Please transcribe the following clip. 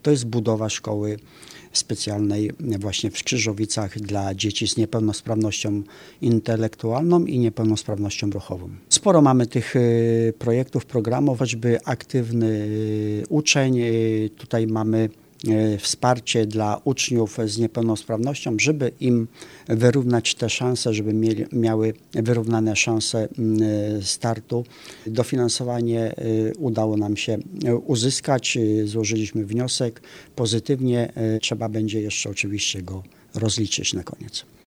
to jest budowa szkoły specjalnej właśnie w Skrzyżowicach dla dzieci z niepełnosprawnością intelektualną i niepełnosprawnością ruchową. Sporo mamy tych projektów, programów, choćby aktywny uczeń. Tutaj mamy wsparcie dla uczniów z niepełnosprawnością, żeby im wyrównać te szanse, żeby miały wyrównane szanse startu. Dofinansowanie udało nam się uzyskać, złożyliśmy wniosek pozytywnie, trzeba będzie jeszcze oczywiście go rozliczyć na koniec.